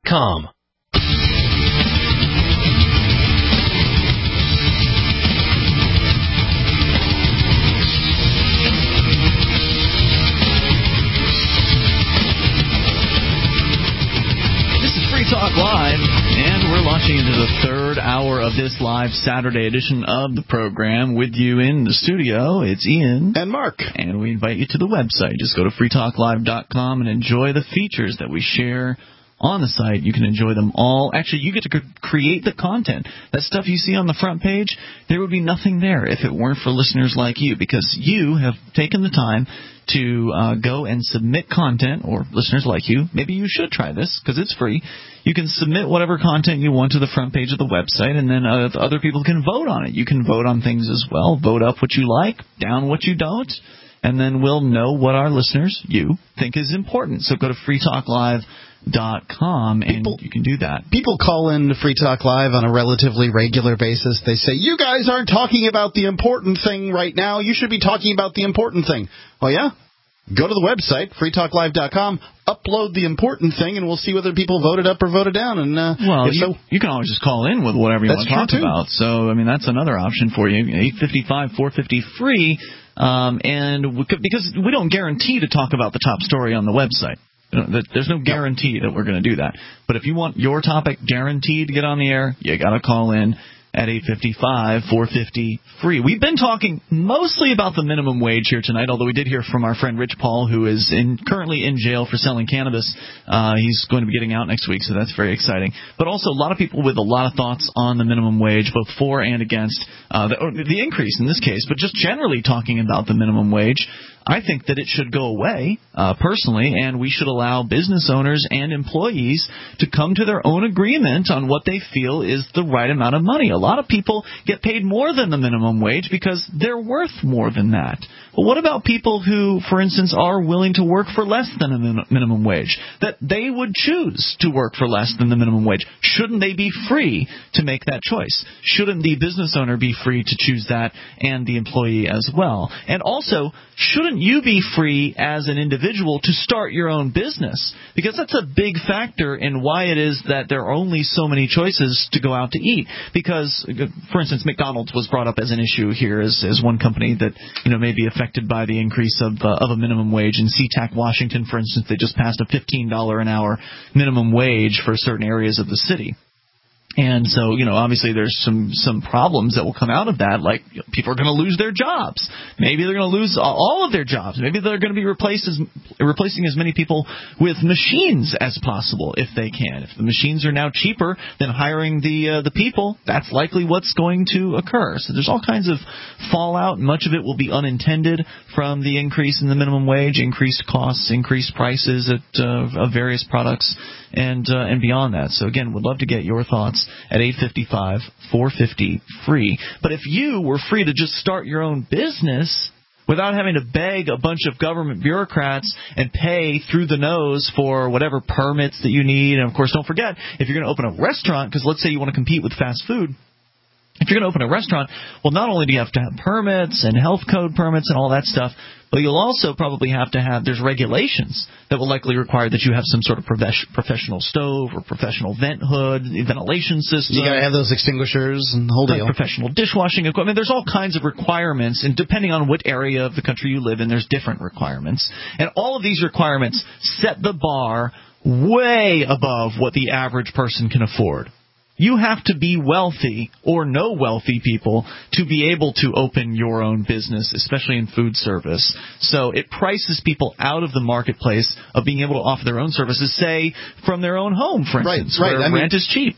FreeTalkLive.com. Talk Live, and we're launching into the third hour of this live Saturday edition of the program. With you in the studio, it's Ian and Mark, and we invite you to the website. Just go to freetalklive.com and enjoy the features that we share on the site. You can enjoy them all. Actually, you get to create the content. That stuff you see on the front page, there would be nothing there if it weren't for listeners like you, because you have taken the time to go and submit content, or listeners like you. Maybe you should try this because it's free. You can submit whatever content you want to the front page of the website, and then other people can vote on it. You can vote on things as well. Vote up what you like, down what you don't, and then we'll know what our listeners, you, think is important. So go to freetalklive.com, and you can do that. People call in to Free Talk Live on a relatively regular basis. They say, you guys aren't talking about the important thing right now. You should be talking about the important thing. Oh, yeah? Go to the website, freetalklive.com, upload the important thing, and we'll see whether people voted up or voted down. And you can always just call in with whatever you want to talk about. So, I mean, that's another option for you. 855-450-FREE. And because we don't guarantee to talk about the top story on the website. There's no guarantee that we're going to do that. But if you want your topic guaranteed to get on the air, you got to call in at 855-450-FREE. We've been talking mostly about the minimum wage here tonight, although we did hear from our friend Rich Paul, who is currently in jail for selling cannabis. He's going to be getting out next week, so that's very exciting. But also a lot of people with a lot of thoughts on the minimum wage, both for and against the increase in this case, but just generally talking about the minimum wage. I think that it should go away, personally, and we should allow business owners and employees to come to their own agreement on what they feel is the right amount of money. A lot of people get paid more than the minimum wage because they're worth more than that. But what about people who, for instance, are willing to work for less than a minimum wage, that they would choose to work for less than the minimum wage? Shouldn't they be free to make that choice? Shouldn't the business owner be free to choose that, and the employee as well? And also, shouldn't you be free as an individual to start your own business? Because that's a big factor in why it is that there are only so many choices to go out to eat. Because, for instance, McDonald's was brought up as an issue here as one company that may be affected by the increase of a minimum wage. In SeaTac, Washington, for instance, they just passed a $15 an hour minimum wage for certain areas of the city. And so, obviously there's some problems that will come out of that, like people are going to lose their jobs. Maybe they're going to lose all of their jobs. Maybe they're going to be replacing as many people with machines as possible if they can. If the machines are now cheaper than hiring the people, that's likely what's going to occur. So there's all kinds of fallout. Much of it will be unintended from the increase in the minimum wage, increased costs, increased prices of various products, and beyond that. So again, would love to get your thoughts at 855-450-FREE. But if you were free to just start your own business without having to beg a bunch of government bureaucrats and pay through the nose for whatever permits that you need, and of course don't forget, if you're going to open a restaurant, because let's say you want to compete with fast food, if you're going to open a restaurant, well, not only do you have to have permits and health code permits and all that stuff, but you'll also probably have to have, there's regulations that will likely require that you have some sort of professional stove or professional vent hood, ventilation system. You got to have those extinguishers and the whole deal. Professional dishwashing equipment. There's all kinds of requirements, and depending on what area of the country you live in, there's different requirements. And all of these requirements set the bar way above what the average person can afford. You have to be wealthy or know wealthy people to be able to open your own business, especially in food service. So it prices people out of the marketplace of being able to offer their own services, say, from their own home, for instance, where rent is cheap.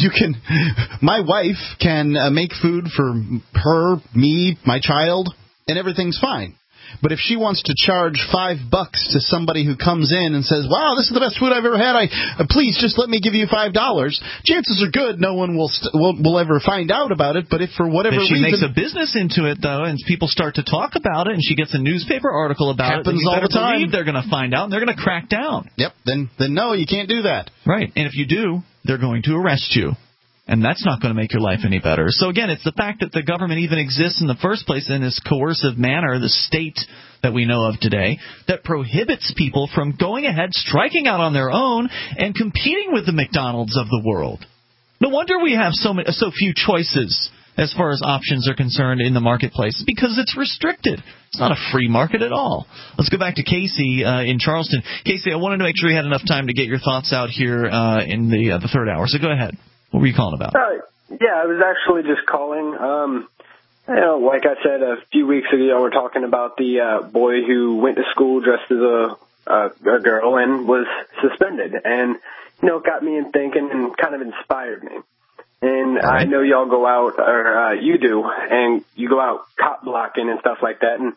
My wife can make food for her, me, my child, and everything's fine. But if she wants to charge $5 to somebody who comes in and says, wow, this is the best food I've ever had, please just let me give you $5, chances are good no one will ever find out about it. But if for whatever reason... If she makes a business into it, though, and people start to talk about it, and she gets a newspaper article about it, then you better believe they're going to find out, and they're going to crack down. Yep, then no, you can't do that. Right, and if you do, they're going to arrest you. And that's not going to make your life any better. So, again, it's the fact that the government even exists in the first place in this coercive manner, the state that we know of today, that prohibits people from going ahead, striking out on their own, and competing with the McDonald's of the world. No wonder we have so few choices as far as options are concerned in the marketplace, because it's restricted. It's not a free market at all. Let's go back to Casey in Charleston. Casey, I wanted to make sure you had enough time to get your thoughts out here in the third hour, so go ahead. What were you calling about? Yeah, I was actually just calling. Like I said a few weeks ago, we're talking about the boy who went to school dressed as a girl and was suspended. And, it got me in thinking and kind of inspired me. And I know y'all go out, or you do, and you go out cop blocking and stuff like that. And,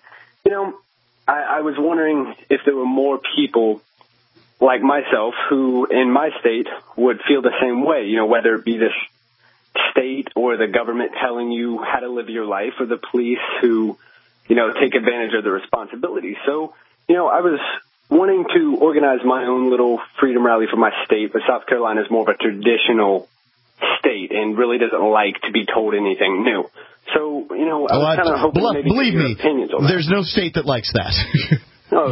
I was wondering if there were more people like myself who, in my state, would feel the same way, whether it be this state or the government telling you how to live your life, or the police who, take advantage of the responsibility. So, I was wanting to organize my own little freedom rally for my state, but South Carolina is more of a traditional state and really doesn't like to be told anything new. So, I was kind of hoping maybe believe your me, opinions on that. There's no state that likes that. No,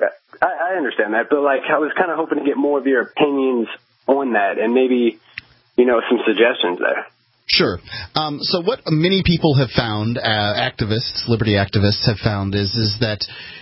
I understand that, but I was kind of hoping to get more of your opinions on that, and maybe, some suggestions there. Sure. So what many people have found, activists, liberty activists have found, is that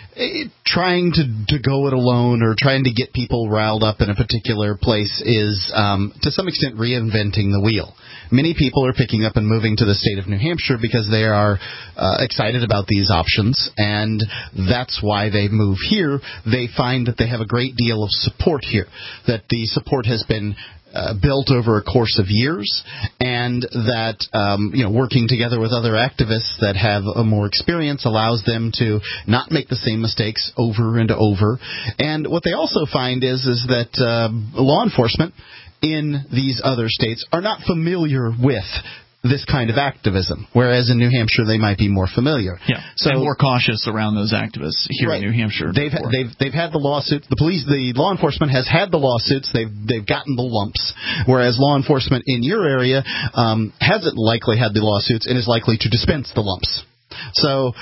trying to go it alone or trying to get people riled up in a particular place is, to some extent, reinventing the wheel. Many people are picking up and moving to the state of New Hampshire because they are excited about these options, and that's why they move here. They find that they have a great deal of support here, that the support has been built over a course of years, and that working together with other activists that have more experience allows them to not make the same mistakes over and over. And what they also find is that law enforcement in these other states are not familiar with this kind of activism, whereas in New Hampshire they might be more familiar. Yeah, so and more cautious around those activists here in New Hampshire. They've had the lawsuits. The law enforcement has had the lawsuits. They've gotten the lumps, whereas law enforcement in your area hasn't likely had the lawsuits and is likely to dispense the lumps. So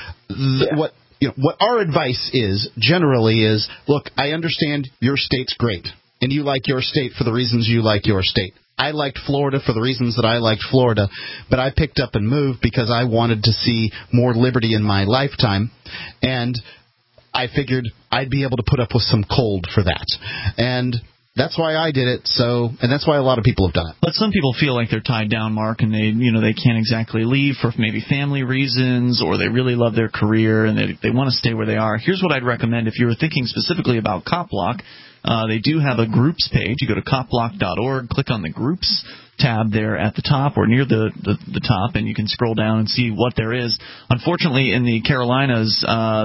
what our advice is generally is, look, I understand your state's great, and you like your state for the reasons you like your state. I liked Florida for the reasons that I liked Florida, but I picked up and moved because I wanted to see more liberty in my lifetime, and I figured I'd be able to put up with some cold for that. And that's why I did it. And that's why a lot of people have done it. But some people feel like they're tied down, Mark, and they can't exactly leave for maybe family reasons, or they really love their career and they want to stay where they are. Here's what I'd recommend if you were thinking specifically about Cop Block. They do have a groups page. You go to copblock.org, click on the groups tab there at the top or near the top, and you can scroll down and see what there is. Unfortunately, in the Carolinas,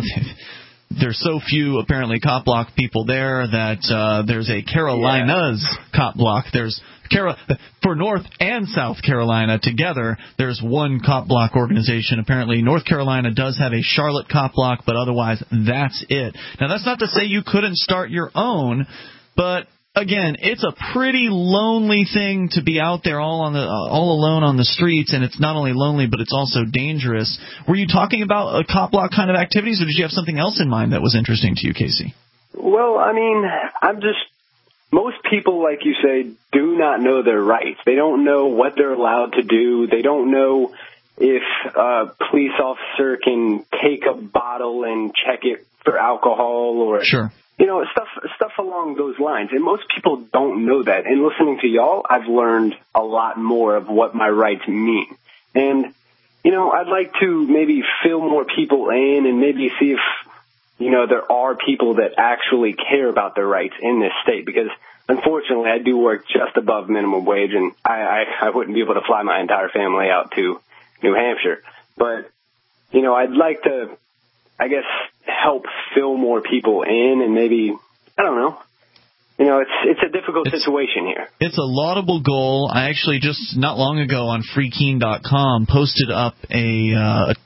there's so few, apparently, Cop Block people there that there's a Carolinas Cop Block. There's for North and South Carolina together, there's one Cop Block organization. Apparently, North Carolina does have a Charlotte Cop Block, but otherwise, that's it. Now, that's not to say you couldn't start your own, but again, it's a pretty lonely thing to be out there all alone on the streets, and it's not only lonely, but it's also dangerous. Were you talking about a Cop Block kind of activities, or did you have something else in mind that was interesting to you, Casey? Well, most people, like you say, do not know their rights. They don't know what they're allowed to do. They don't know if a police officer can take a bottle and check it for alcohol or stuff along those lines. And most people don't know that. And listening to y'all, I've learned a lot more of what my rights mean. And, I'd like to maybe fill more people in and maybe see if, there are people that actually care about their rights in this state, because unfortunately I do work just above minimum wage, and I wouldn't be able to fly my entire family out to New Hampshire. But, I'd like to, help fill more people in, and maybe, I don't know. It's a difficult situation here. It's a laudable goal. I actually just not long ago on freekeen.com posted up a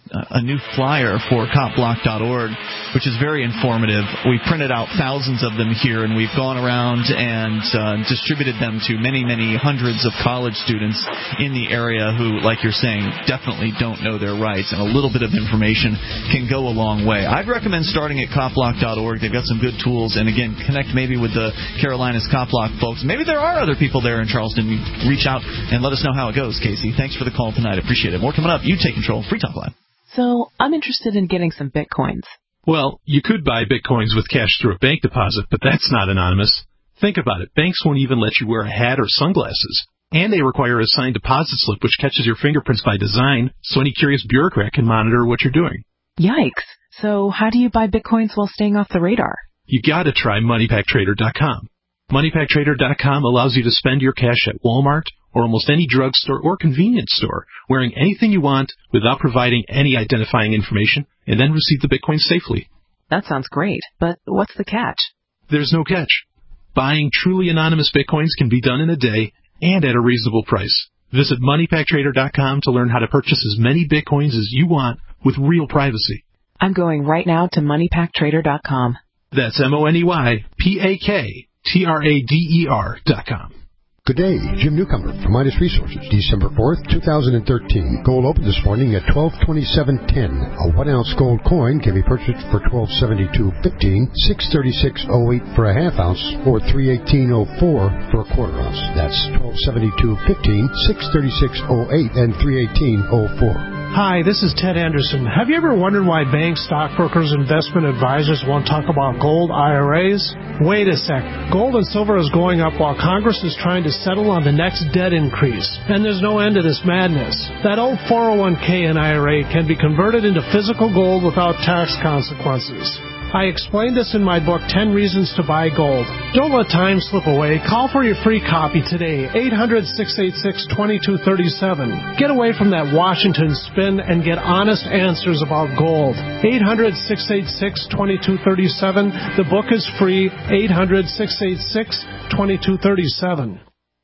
a new flyer for copblock.org, which is very informative. We printed out thousands of them here, and we've gone around and distributed them to many, many hundreds of college students in the area who, like you're saying, definitely don't know their rights, and a little bit of information can go a long way. I'd recommend starting at copblock.org. They've got some good tools, and again, connect maybe with the Carolinas Copblock folks. Maybe there are other people there in Charleston. Reach out and let us know how it goes, Casey. Thanks for the call tonight. Appreciate it. More coming up. You take control. Free Talk Live. So I'm interested in getting some Bitcoins. Well, you could buy Bitcoins with cash through a bank deposit, but that's not anonymous. Think about it. Banks won't even let you wear a hat or sunglasses. And they require a signed deposit slip which catches your fingerprints by design, so any curious bureaucrat can monitor what you're doing. Yikes. So how do you buy Bitcoins while staying off the radar? You gotta try MoneyPackTrader.com. MoneyPackTrader.com allows you to spend your cash at Walmart or almost any drugstore or convenience store, wearing anything you want without providing any identifying information, and then receive the Bitcoin safely. That sounds great, but what's the catch? There's no catch. Buying truly anonymous Bitcoins can be done in a day and at a reasonable price. Visit MoneyPackTrader.com to learn how to purchase as many Bitcoins as you want with real privacy. I'm going right now to MoneyPackTrader.com. That's MoneyPackTrader.com. Good day, Jim Newcomer from Midas Resources, December 4th, 2013. Gold opened this morning at $1227.10. A 1-ounce gold coin can be purchased for $1272.15, $636.08 for a half ounce, or $318.04 for a quarter ounce. That's $1272.15, $636.08, and $318.04. Hi, this is Ted Anderson. Have you ever wondered why banks, stockbrokers, investment advisors won't talk about gold IRAs? Wait a sec. Gold and silver is going up while Congress is trying to settle on the next debt increase. And there's no end to this madness. That old 401k and IRA can be converted into physical gold without tax consequences. I explained this in my book, 10 Reasons to Buy Gold. Don't let time slip away. Call for your free copy today, 800-686-2237. Get away from that Washington spin and get honest answers about gold. 800-686-2237. The book is free, 800-686-2237.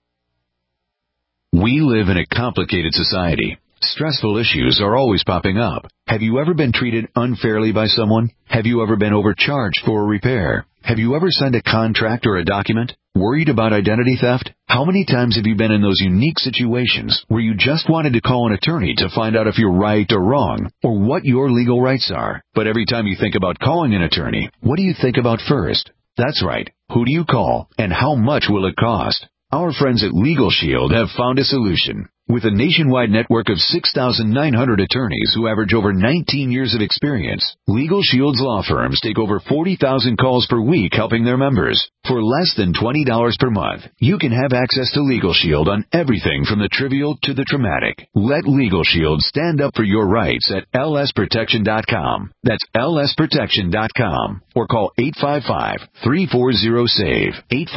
We live in a complicated society. Stressful issues are always popping up. Have you ever been treated unfairly by someone? Have you ever been overcharged for a repair? Have you ever signed a contract or a document? Worried about identity theft? How many times have you been in those unique situations where you just wanted to call an attorney to find out if you're right or wrong, or what your legal rights are? But every time you think about calling an attorney, what do you think about first? That's right. Who do you call, and how much will it cost? Our friends at Legal Shield have found a solution. With a nationwide network of 6,900 attorneys who average over 19 years of experience, Legal Shield's law firms take over 40,000 calls per week helping their members. For less than $20 per month, you can have access to Legal Shield on everything from the trivial to the traumatic. Let Legal Shield stand up for your rights at lsprotection.com. That's lsprotection.com. Or call 855-340-SAVE,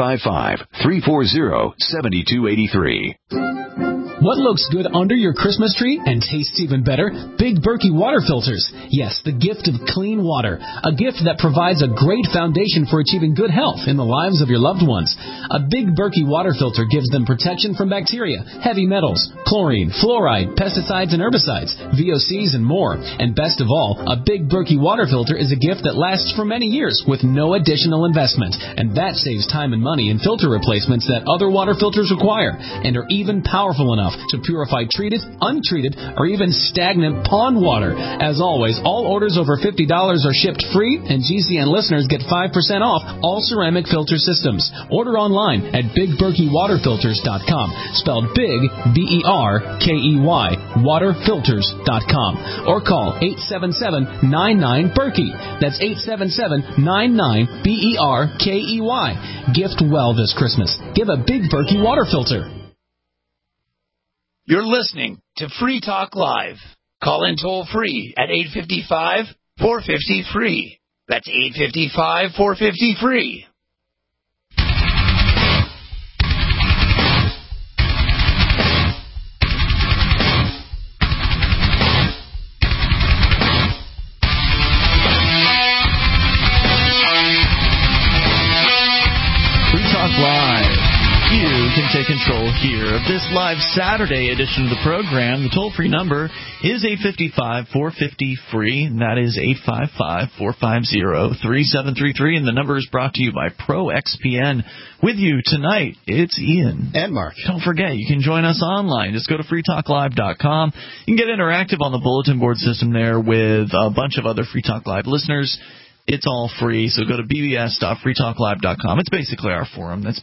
855-340-7283. What looks good under your Christmas tree and tastes even better? Big Berkey water filters. Yes, the gift of clean water. A gift that provides a great foundation for achieving good health in the lives of your loved ones. A Big Berkey water filter gives them protection from bacteria, heavy metals, chlorine, fluoride, pesticides and herbicides, VOCs and more. And best of all, a Big Berkey water filter is a gift that lasts for many years with no additional investment. And that saves time and money in filter replacements that other water filters require and are even powerful enough to purify treated, untreated, or even stagnant pond water. As always, all orders over $50 are shipped free, and GCN listeners get 5% off all ceramic filter systems. Order online at BigBerkeyWaterFilters.com, spelled Big, B-E-R-K-E-Y, waterfilters.com, or call 877-99-BERKEY. That's 877-99-BERKEY. Gift well this Christmas. Give a Big Berkey water filter. You're listening to Free Talk Live. Call in toll-free at 855-450-FREE. That's 855-450-FREE. Free Talk Live. You can take control Central here of this live Saturday edition of the program. The toll-free number is 855-450-FREE, and that is 855-450-3733, and the number is brought to you by ProXPN. With you tonight, it's Ian. And Mark. Don't forget, you can join us online. Just go to freetalklive.com. You can get interactive on the bulletin board system there with a bunch of other Free Talk Live listeners. It's all free, so go to bbs.freetalklive.com. It's basically our forum. That's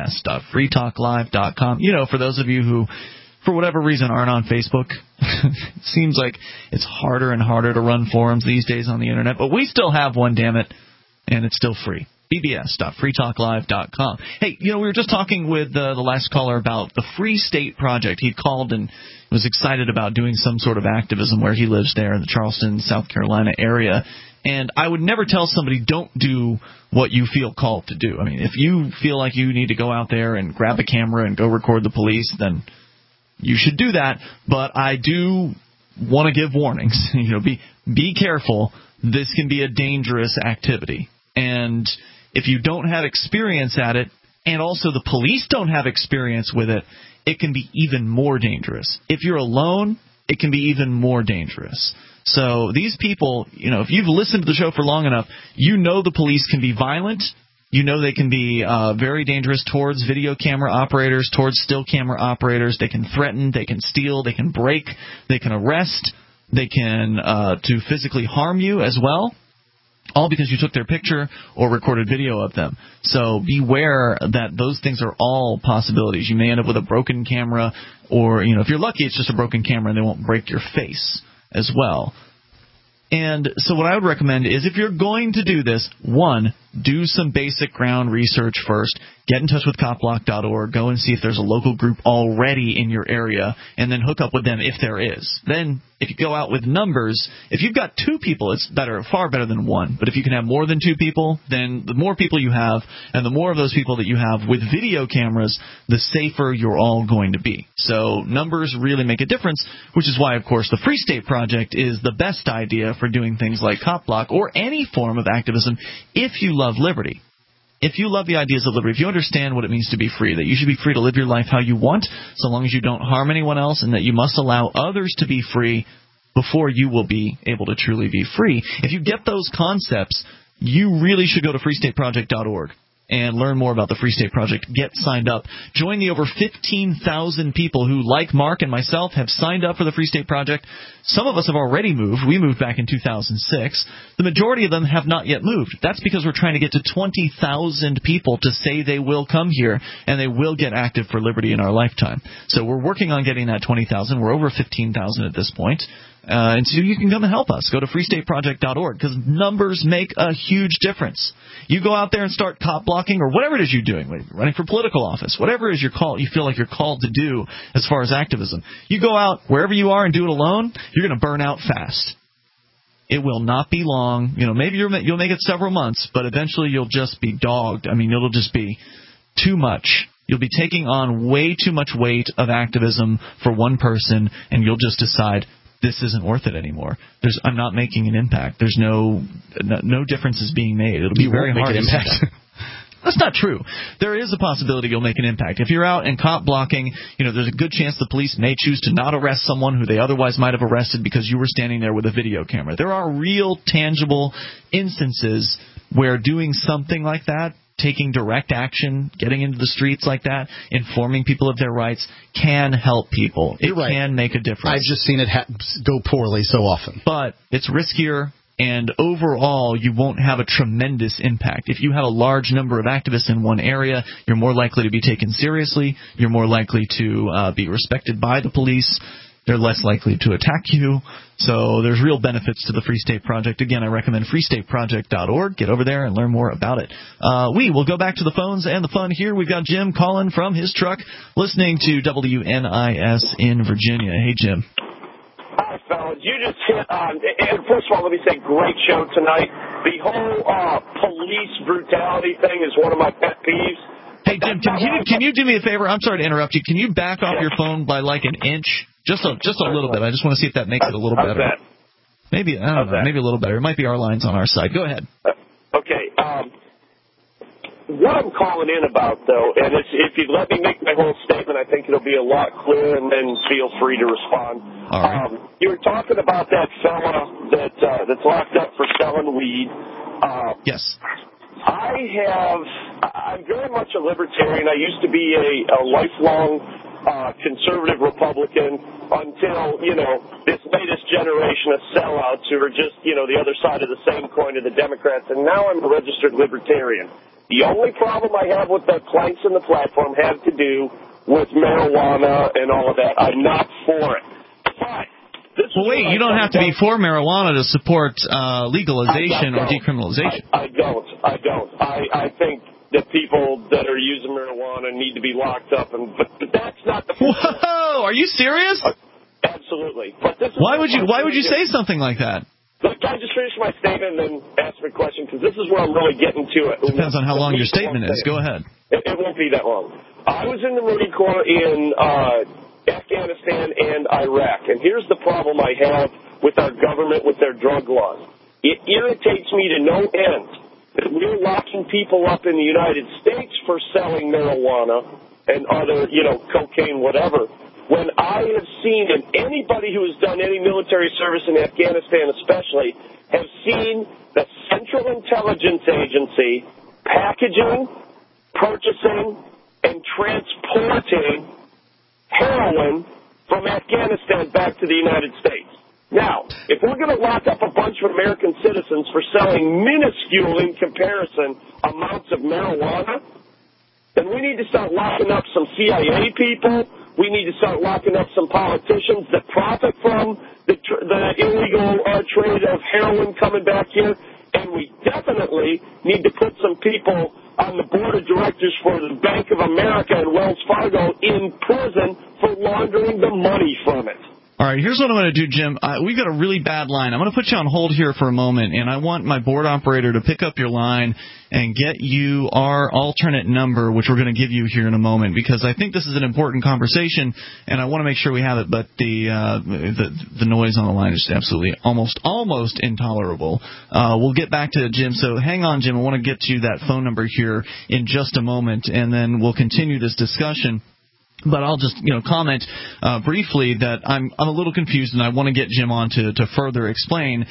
bbs.freetalklive.com. You know, for those of you who, for whatever reason, aren't on Facebook, it seems like it's harder and harder to run forums these days on the Internet, but we still have one, damn it, and it's still free. bbs.freetalklive.com. Hey, you know, we were just talking with the last caller about the Free State Project. He called and was excited about doing some sort of activism where he lives there in the Charleston, South Carolina area. And I would never tell somebody, don't do what you feel called to do. I mean, if you feel like you need to go out there and grab a camera and go record the police, then you should do that. But I do want to give warnings. You know, be careful. This can be a dangerous activity. And if you don't have experience at it, and also the police don't have experience with it, it can be even more dangerous. If you're alone, it can be even more dangerous. So these people, you know, if you've listened to the show for long enough, you know the police can be violent. You know they can be very dangerous towards video camera operators, towards still camera operators. They can threaten, they can steal, they can break, they can arrest, they can to physically harm you as well, all because you took their picture or recorded video of them. So beware that those things are all possibilities. You may end up with a broken camera, or, you know, if you're lucky, it's just a broken camera and they won't break your face as well. And so what I would recommend is, if you're going to do this, one, do some basic ground research first. Get in touch with copblock.org. Go and see if there's a local group already in your area, and then hook up with them if there is. Then, if you go out with numbers, if you've got 2 people, it's better, far better than 1. But if you can have more than 2 people, then the more people you have, and the more of those people that you have with video cameras, the safer you're all going to be. So numbers really make a difference, which is why, of course, the Free State Project is the best idea for doing things like Cop Block or any form of activism if you love liberty. If you love the ideas of liberty, if you understand what it means to be free, that you should be free to live your life how you want, so long as you don't harm anyone else, and that you must allow others to be free before you will be able to truly be free. If you get those concepts, you really should go to freestateproject.org and learn more about the Free State Project. Get signed up. Join the over 15,000 people who, like Mark and myself, have signed up for the Free State Project. Some of us have already moved. We moved back in 2006. The majority of them have not yet moved. That's because we're trying to get to 20,000 people to say they will come here and they will get active for liberty in our lifetime. So we're working on getting that 20,000. We're over 15,000 at this point. And so you can come and help us. Go to freestateproject.org, because numbers make a huge difference. You go out there and start cop blocking, or whatever it is you're doing, running for political office, whatever it is you feel like you're called to do as far as activism. You go out wherever you are and do it alone, you're going to burn out fast. It will not be long. You know, maybe you'll make it several months, but eventually you'll just be dogged. I mean, it'll just be too much. You'll be taking on way too much weight of activism for one person, and you'll just decide, this isn't worth it anymore. I'm not making an impact. There's no difference is being made. It'll be very hard to impact. That's not true. There is a possibility you'll make an impact. If you're out and cop blocking, you know, there's a good chance the police may choose to not arrest someone who they otherwise might have arrested because you were standing there with a video camera. There are real, tangible instances where doing something like that, taking direct action, getting into the streets like that, informing people of their rights, can help people. It can make a difference. I've just seen it go poorly so often. But it's riskier, and overall you won't have a tremendous impact. If you have a large number of activists in one area, you're more likely to be taken seriously. You're more likely to be respected by the police. They're less likely to attack you. So there's real benefits to the Free State Project. Again, I recommend freestateproject.org. Get over there and learn more about it. We will go back to the phones and the fun here. We've got Jim calling from his truck, listening to WNIS in Virginia. Hey, Jim. Hi, fellas. You just hit on, and first of all, let me say, great show tonight. The whole police brutality thing is one of my pet peeves. Hey, Jim, can you do me a favor? I'm sorry to interrupt you. Can you back off your phone by like an inch? Just a little bit. I just want to see if that makes it a little better. Maybe, I don't know, maybe a little better. It might be our lines on our side. Go ahead. Okay. what I'm calling in about, though, and if you'd let me make my whole statement, I think it'll be a lot clearer, and then feel free to respond. All right. You were talking about that fella that's locked up for selling weed. Yes. I'm very much a libertarian. I used to be a lifelong conservative Republican until, this latest generation of sellouts who are just, the other side of the same coin of the Democrats, and now I'm a registered libertarian. The only problem I have with the planks in the platform have to do with marijuana and all of that. I'm not for it. But well, wait, you don't have to be for marijuana to support legalization or decriminalization. I don't. I think that people that are using marijuana need to be locked up, but that's not the point. Whoa, are you serious? Absolutely. But this is why would you say something like that? Look, can I just finish my statement and then ask my question? Because this is where I'm really getting to it. Depends on how long your statement is. Go ahead. It won't be that long. I was in the Marine Corps in Afghanistan and Iraq, and here's the problem I have with our government, with their drug laws. It irritates me to no end that we're locking people up in the United States for selling marijuana and other, cocaine, whatever, when I have seen, and anybody who has done any military service in Afghanistan especially, have seen the Central Intelligence Agency packaging, purchasing, and transporting heroin from Afghanistan back to the United States. Now, if we're going to lock up a bunch of American citizens for selling minuscule, in comparison, amounts of marijuana, then we need to start locking up some CIA people. We need to start locking up some politicians that profit from the illegal trade of heroin coming back here. And we definitely need to put some people on the board of directors for the Bank of America and Wells Fargo in prison for laundering the money from it. All right, here's what I'm going to do, Jim. We've got a really bad line. I'm going to put you on hold here for a moment, and I want my board operator to pick up your line and get you our alternate number, which we're going to give you here in a moment, because I think this is an important conversation, and I want to make sure we have it, but the noise on the line is absolutely almost intolerable. We'll get back to Jim, so hang on, Jim. I want to get you that phone number here in just a moment, and then we'll continue this discussion. But I'll just, comment briefly that I'm a little confused, and I want to get Jim on to further explain.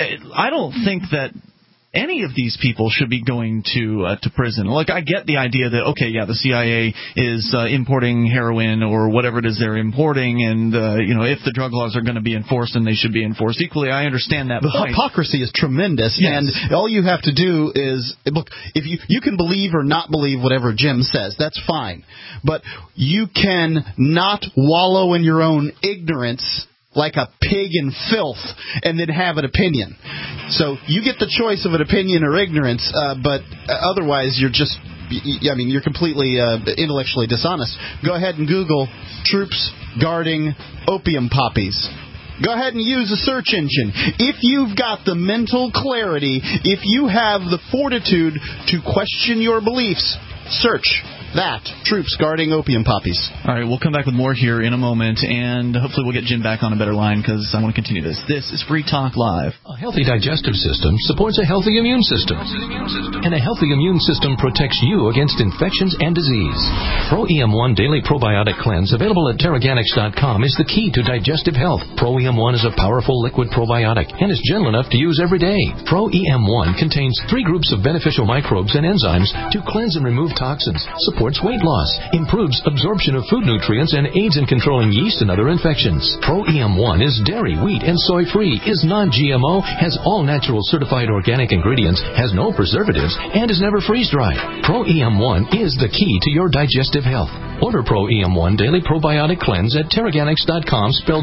I don't think that any of these people should be going to prison. Look, I get the idea that, okay, yeah, the CIA is importing heroin or whatever it is they're importing, and, if the drug laws are going to be enforced, then they should be enforced equally. I understand that The point. hypocrisy is tremendous, yes. And all you have to do is, look, if you can believe or not believe whatever Jim says, that's fine. But you can not wallow in your own ignorance like a pig in filth and then have an opinion. So you get the choice of an opinion or ignorance, but otherwise you're just, you're completely intellectually dishonest. Go ahead and Google troops guarding opium poppies. Go ahead and use a search engine. If you've got the mental clarity, if you have the fortitude to question your beliefs, search that, troops guarding opium poppies. All right, we'll come back with more here in a moment, and hopefully we'll get Jim back on a better line because I want to continue this. This is Free Talk Live. A healthy digestive system supports a healthy immune system. And a healthy immune system protects you against infections and disease. Pro EM1 Daily Probiotic Cleanse, available at Teraganix.com, is the key to digestive health. Pro EM1 is a powerful liquid probiotic and is gentle enough to use every day. Pro EM1 contains 3 groups of beneficial microbes and enzymes to cleanse and remove toxins, supports weight loss, improves absorption of food nutrients, and aids in controlling yeast and other infections. Pro EM1 is dairy, wheat, and soy-free, is non-GMO, has all natural certified organic ingredients, has no preservatives, and is never freeze-dried. Pro EM1 is the key to your digestive health. Order Pro EM1 Daily Probiotic Cleanse at Teraganix.com, spelled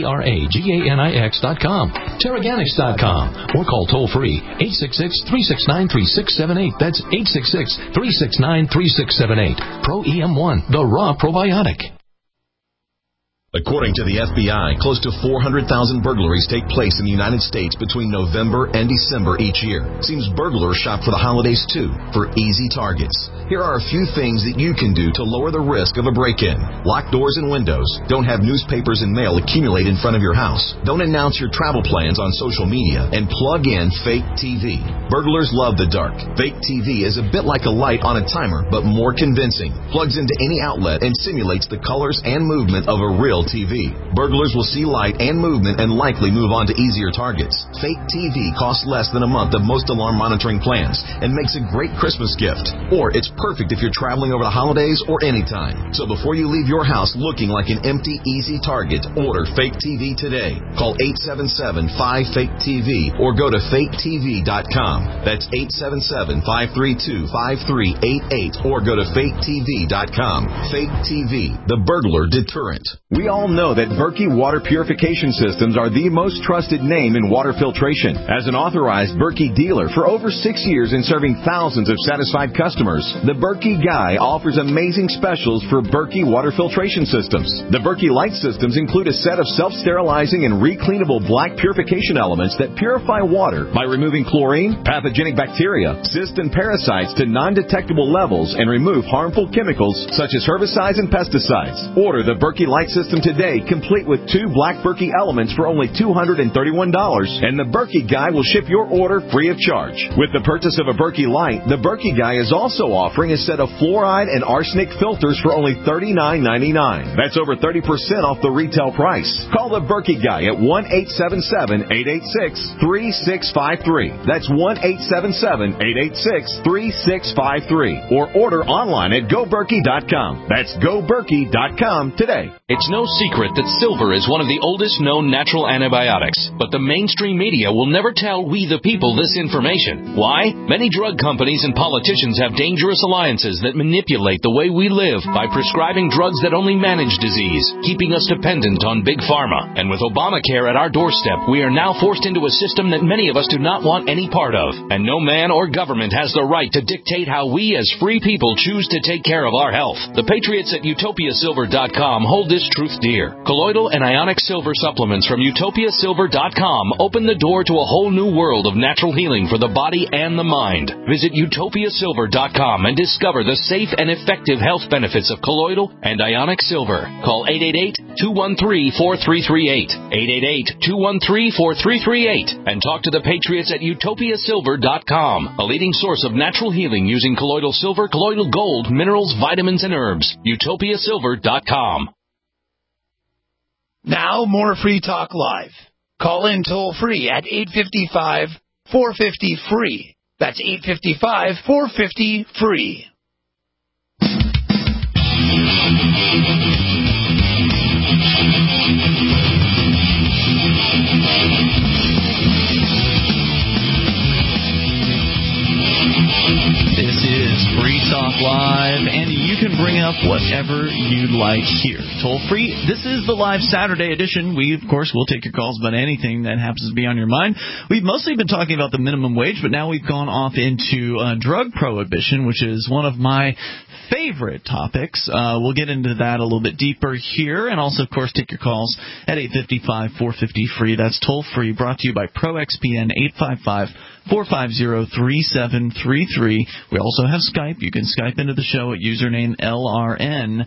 Teraganix.com. Teraganix.com, or call toll-free 866-369-3678. That's 866-369-3678. Pro EM1, the raw probiotic. According to the FBI, close to 400,000 burglaries take place in the United States between November and December each year. Seems burglars shop for the holidays too, for easy targets. Here are a few things that you can do to lower the risk of a break-in. Lock doors and windows. Don't have newspapers and mail accumulate in front of your house. Don't announce your travel plans on social media. And plug in fake TV. Burglars love the dark. Fake TV is a bit like a light on a timer, but more convincing. Plugs into any outlet and simulates the colors and movement of a real TV. Burglars will see light and movement and likely move on to easier targets. Fake TV costs less than a month of most alarm monitoring plans and makes a great Christmas gift. Or it's perfect if you're traveling over the holidays or anytime. So before you leave your house looking like an empty, easy target, order Fake TV today. Call 877-5FAKE-TV or go to faketv.com. That's 877-532-5388 or go to faketv.com. Fake TV, the burglar deterrent. We all know that Berkey Water Purification Systems are the most trusted name in water filtration. As an authorized Berkey dealer for over 6 years and serving thousands of satisfied customers, the Berkey Guy offers amazing specials for Berkey Water Filtration Systems. The Berkey Light Systems include a set of self-sterilizing and recleanable black purification elements that purify water by removing chlorine, pathogenic bacteria, cysts, and parasites to non-detectable levels and remove harmful chemicals such as herbicides and pesticides. Order the Berkey Light System today, complete with 2 black Berkey elements for only $231, and the Berkey Guy will ship your order free of charge. With the purchase of a Berkey Light, the Berkey Guy is also offering a set of fluoride and arsenic filters for only $39.99. That's over 30% off the retail price. Call the Berkey Guy at 1-877-886-3653. That's 1-877-886-3653. Or order online at GoBerkey.com. That's GoBerkey.com today. It's no secret that silver is one of the oldest known natural antibiotics, but the mainstream media will never tell we the people this information. Why? Many drug companies and politicians have dangerous alliances that manipulate the way we live by prescribing drugs that only manage disease, keeping us dependent on big pharma. And with Obamacare at our doorstep, we are now forced into a system that many of us do not want any part of. And no man or government has the right to dictate how we as free people choose to take care of our health. The patriots at UtopiaSilver.com hold this truth dear. Colloidal and ionic silver supplements from UtopiaSilver.com open the door to a whole new world of natural healing for the body and the mind. Visit UtopiaSilver.com and discover the safe and effective health benefits of colloidal and ionic silver. Call 888-213-4338. 888-213-4338 and talk to the patriots at UtopiaSilver.com, a leading source of natural healing using colloidal silver, colloidal gold, minerals, vitamins, and herbs. UtopiaSilver.com. Now, more Free Talk Live. Call in toll-free at 855-450-FREE. That's 855-450-FREE. This is Free Talk Live, and you can bring up whatever you'd like here. Toll free. This is the live Saturday edition. We, of course, will take your calls about anything that happens to be on your mind. We've mostly been talking about the minimum wage, but now we've gone off into drug prohibition, which is one of my favorite topics. We'll get into that a little bit deeper here, and also, of course, take your calls at 855-450-FREE. That's toll-free, brought to you by ProXPN, 855-450-3733. We also have Skype. You can Skype into the show at username LRN.FM.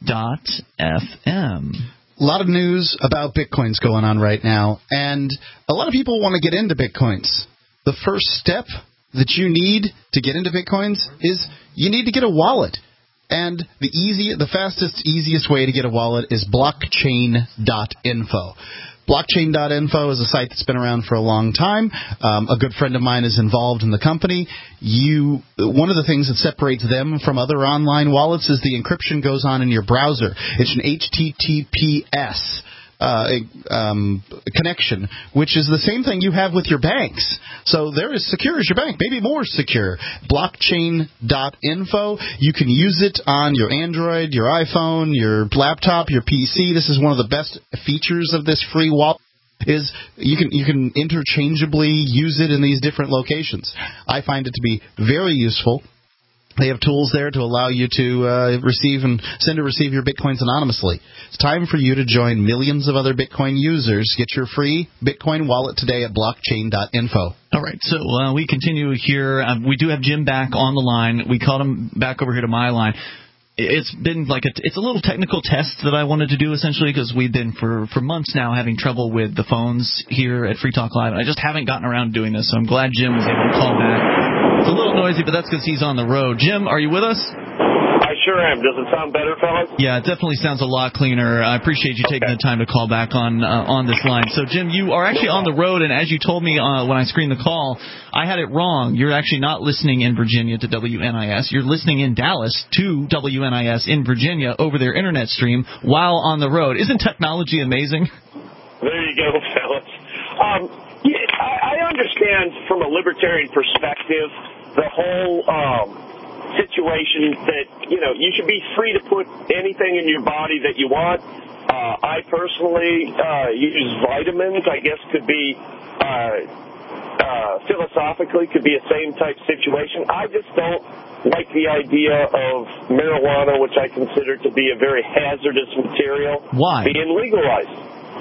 A lot of news about Bitcoins going on right now, and a lot of people want to get into Bitcoins. The first step that you need to get into Bitcoins is you need to get a wallet. And the fastest, easiest way to get a wallet is blockchain.info. Blockchain.info is a site that's been around for a long time. A good friend of mine is involved in the company. One of the things that separates them from other online wallets is the encryption goes on in your browser. It's an HTTPS connection, which is the same thing you have with your banks. So they're as secure as your bank, maybe more secure. Blockchain.info. You can use it on your Android, your iPhone, your laptop, your PC. This is one of the best features of this free wallet. Is you can interchangeably use it in these different locations. I find it to be very useful. They have tools there to allow you to receive your Bitcoins anonymously. It's time for you to join millions of other Bitcoin users. Get your free Bitcoin wallet today at blockchain.info. All right, so we continue here. We do have Jim back on the line. We called him back over here to my line. It's been like it's a little technical test that I wanted to do, essentially, because we've been for months now having trouble with the phones here at Free Talk Live. I just haven't gotten around to doing this, so I'm glad Jim was able to call back. It's a little noisy, but that's because he's on the road. Jim, are you with us? I sure am. Does it sound better, fellas? Yeah, it definitely sounds a lot cleaner. I appreciate you taking the time to call back on this line. So, Jim, you are actually on the road, and as you told me when I screened the call, I had it wrong. You're actually not listening in Virginia to WNIS. You're listening in Dallas to WNIS in Virginia over their internet stream while on the road. Isn't technology amazing? There you go, fellas. I understand from a libertarian perspective the whole situation that, you should be free to put anything in your body that you want. I personally use vitamins. I guess could be philosophically could be a same type situation. I just don't like the idea of marijuana, which I consider to be a very hazardous material, being legalized.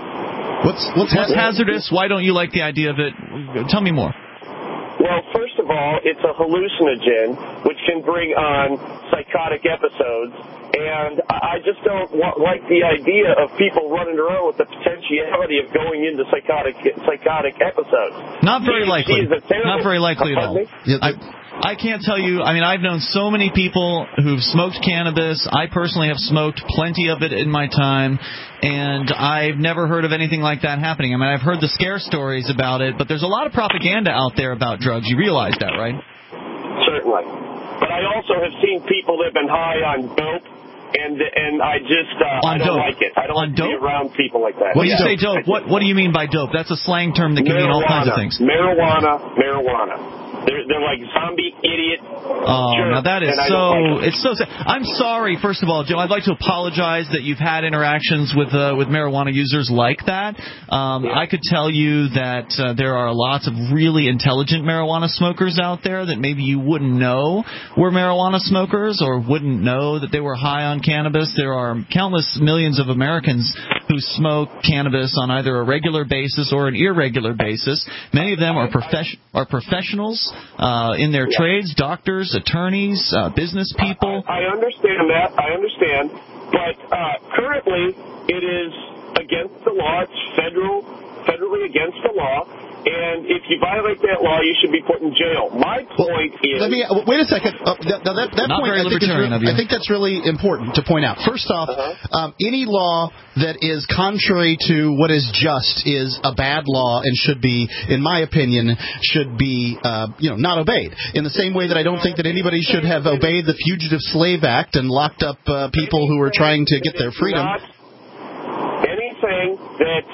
What's hazardous? Why don't you like the idea of it? Tell me more. Well, first of all, it's a hallucinogen, which can bring on psychotic episodes, and I just don't like the idea of people running around with the potentiality of going into psychotic episodes. Not very likely. Not very likely at all. I can't tell you. I mean, I've known so many people who've smoked cannabis. I personally have smoked plenty of it in my time, and I've never heard of anything like that happening. I mean, I've heard the scare stories about it, but there's a lot of propaganda out there about drugs. You realize that, right? Certainly. But I also have seen people that have been high on dope, and I just I don't like it. I don't like to be around people like that. When you say dope, what do you mean by dope? That's a slang term that can mean all kinds of things. Marijuana. They're like zombie idiot. Now that is it's so sad. I'm sorry, first of all, Joe. I'd like to apologize that you've had interactions with marijuana users like that. I could tell you that there are lots of really intelligent marijuana smokers out there that maybe you wouldn't know were marijuana smokers or wouldn't know that they were high on cannabis. There are countless millions of Americans who smoke cannabis on either a regular basis or an irregular basis. Many of them are professionals in their trades, doctors, attorneys, business people. I understand that. I understand. But currently it is against the law. It's federally against the law. And if you violate that law, you should be put in jail. My point is... Wait a second. That Not point, very libertarian of you. I think that's really important to point out. First off, any law that is contrary to what is just is a bad law and should be, in my opinion, not obeyed. In the same way that I don't think that anybody should have obeyed the Fugitive Slave Act and locked up people who were trying to get their freedom. Anything that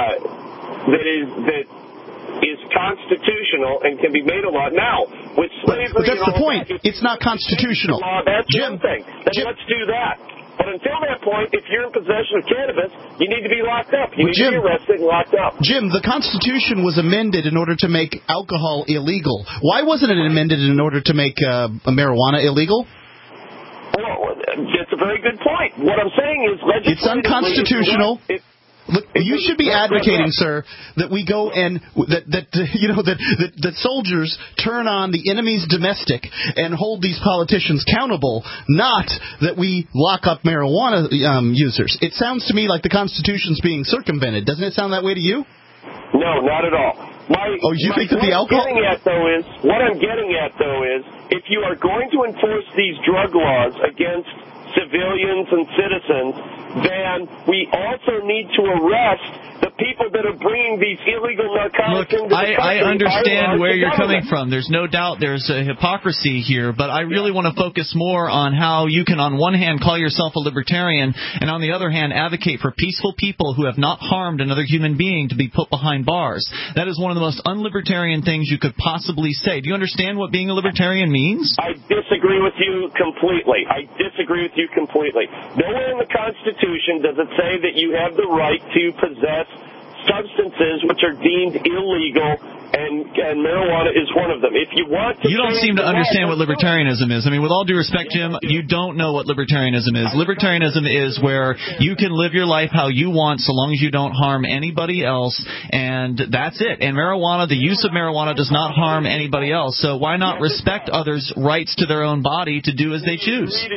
is constitutional and can be made a law. Now, with slavery... But that's the point. It's not constitutional. That's one thing. Then let's do that. But until that point, if you're in possession of cannabis, you need to be locked up. You need to be arrested and locked up. Jim, the Constitution was amended in order to make alcohol illegal. Why wasn't it amended in order to make marijuana illegal? Well, that's a very good point. What I'm saying is legislatively... It's unconstitutional. Look, you should be advocating, sir, that we go and that soldiers turn on the enemy's domestic and hold these politicians accountable, not that we lock up marijuana users. It sounds to me like the Constitution's being circumvented. Doesn't it sound that way to you? No, not at all. You think that the alcohol... What I'm getting at, though, is if you are going to enforce these drug laws against civilians and citizens, then we also need to arrest the people that are bringing these illegal narcotics into the country. I understand where you're coming from. There's no doubt there's a hypocrisy here, but I really want to focus more on how you can, on one hand, call yourself a libertarian, and on the other hand, advocate for peaceful people who have not harmed another human being to be put behind bars. That is one of the most unlibertarian things you could possibly say. Do you understand what being a libertarian means? I disagree with you completely. Nowhere in the Constitution does it say that you have the right to possess substances which are deemed illegal and marijuana is one of them. If you want to, you don't seem to understand what libertarianism is. I mean, with all due respect, Jim, you don't know what libertarianism is. Libertarianism is where you can live your life how you want so long as you don't harm anybody else, and that's it. And marijuana, the use of marijuana does not harm anybody else, so why not respect others' rights to their own body to do as they choose? We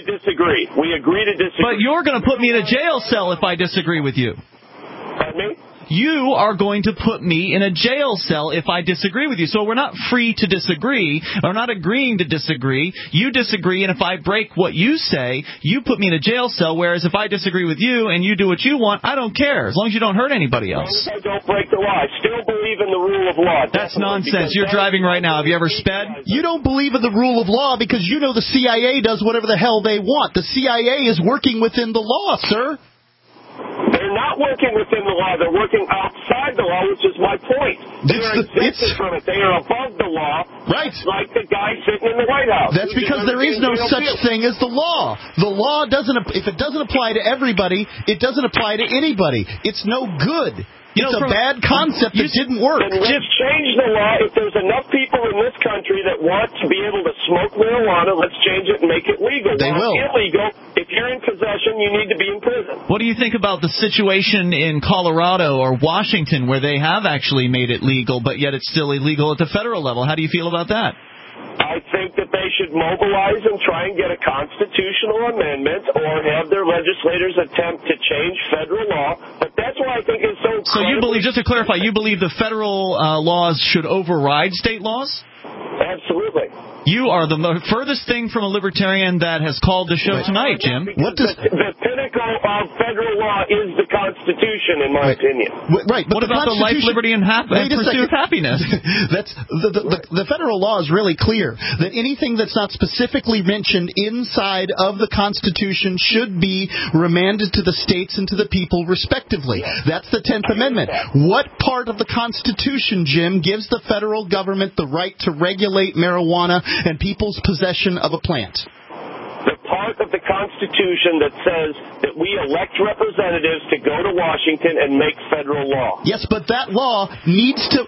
agree to disagree. But you're going to put me in a jail cell if I disagree with you. Pardon me? You are going to put me in a jail cell if I disagree with you. So we're not free to disagree, or not agreeing to disagree. You disagree, and if I break what you say, you put me in a jail cell, whereas if I disagree with you and you do what you want, I don't care, as long as you don't hurt anybody else. As long as I don't break the law. I still believe in the rule of law. That's nonsense. You're driving right now. Have you ever sped? You don't believe in the rule of law because you know the CIA does whatever the hell they want. The CIA is working within the law, sir. They're not working within the law. They're working outside the law, which is my point. They're exempted from it. They are above the law. Right. Like the guy sitting in the White House. That's because there is no such thing as the law. The law doesn't, if it doesn't apply to everybody, it doesn't apply to anybody. It's no good. It's a bad concept that didn't work. Then let's change the law. If there's enough people in this country that want to be able to smoke marijuana, let's change it and make it legal. They will. Illegal, if you're in possession, you need to be in prison. What do you think about the situation in Colorado or Washington where they have actually made it legal, but yet it's still illegal at the federal level? How do you feel about that? I think that they should mobilize and try and get a constitutional amendment or have their legislators attempt to change federal law. But that's what I think is so So you believe, just to clarify, you believe the federal laws should override state laws? Absolutely. You are the furthest thing from a libertarian that has called the show tonight, Jim. What does the pinnacle of federal law is the Constitution, in my opinion. Right. But what about the life, liberty, and pursuit of happiness? That's the federal law is really clear that anything that's not specifically mentioned inside of the Constitution should be remanded to the states and to the people respectively. That's the 10th Amendment. What part of the Constitution, Jim, gives the federal government the right to regulate marijuana and people's possession of a plant? The part of the Constitution that says that we elect representatives to go to Washington and make federal law. Yes, but that law needs to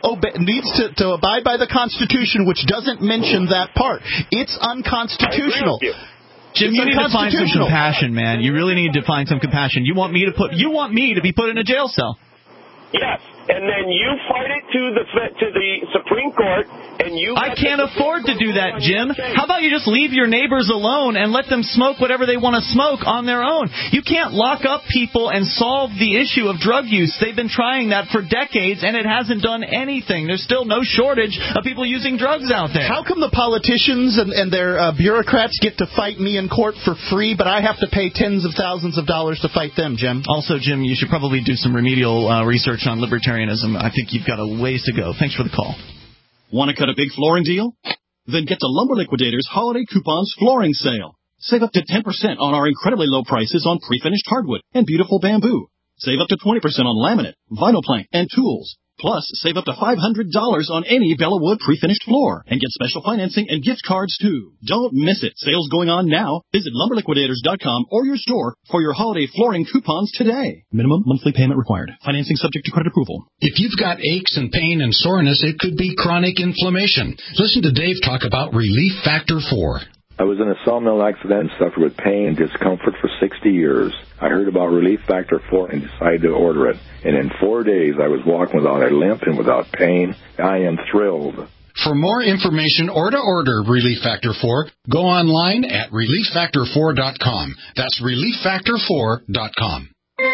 abide by the Constitution, which doesn't mention that part. It's unconstitutional. Jim, you need to find some compassion, man. You really need to find some compassion. You want me to be put in a jail cell. Yes, and then you fight it to the Supreme Court, and you... I can't afford to do that, Jim. How about you just leave your neighbors alone and let them smoke whatever they want to smoke on their own? You can't lock up people and solve the issue of drug use. They've been trying that for decades, and it hasn't done anything. There's still no shortage of people using drugs out there. How come the politicians and their bureaucrats get to fight me in court for free, but I have to pay tens of thousands of dollars to fight them, Jim? Also, Jim, you should probably do some remedial research on libertarianism. I think you've got a ways to go. Thanks for the call. Want to cut a big flooring deal? Then get to Lumber Liquidators Holiday Coupons Flooring Sale. Save up to 10% on our incredibly low prices on pre-finished hardwood and beautiful bamboo. Save up to 20% on laminate, vinyl plank, and tools. Plus, save up to $500 on any Bella Wood pre-finished floor. And get special financing and gift cards, too. Don't miss it. Sales going on now. Visit LumberLiquidators.com or your store for your holiday flooring coupons today. Minimum monthly payment required. Financing subject to credit approval. If you've got aches and pain and soreness, it could be chronic inflammation. Listen to Dave talk about Relief Factor 4. I was in a sawmill accident and suffered with pain and discomfort for 60 years. I heard about Relief Factor 4 and decided to order it. And in 4 days, I was walking without a limp and without pain. I am thrilled. For more information or to order Relief Factor 4, go online at ReliefFactor4.com. That's ReliefFactor4.com.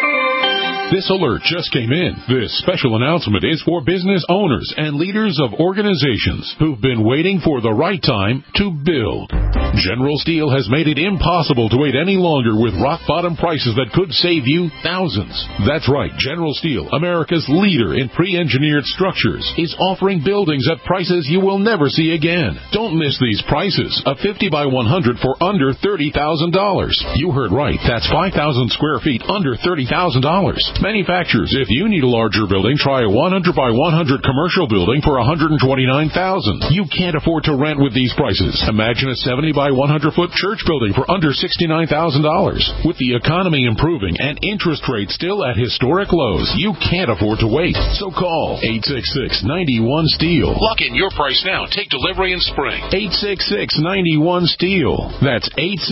This alert just came in. This special announcement is for business owners and leaders of organizations who've been waiting for the right time to build. General Steel has made it impossible to wait any longer with rock-bottom prices that could save you thousands. That's right, General Steel, America's leader in pre-engineered structures, is offering buildings at prices you will never see again. Don't miss these prices. A 50 by 100 for under $30,000. You heard right. That's 5,000 square feet under $30,000. Manufacturers, if you need a larger building, try a 100 by 100 commercial building for $129,000. You can't afford to rent with these prices. Imagine a 70 by by 100-foot church building for under $69,000. With the economy improving and interest rates still at historic lows, you can't afford to wait. So call 866-91-STEEL. Lock in your price now. Take delivery in spring. 866-91-STEEL. That's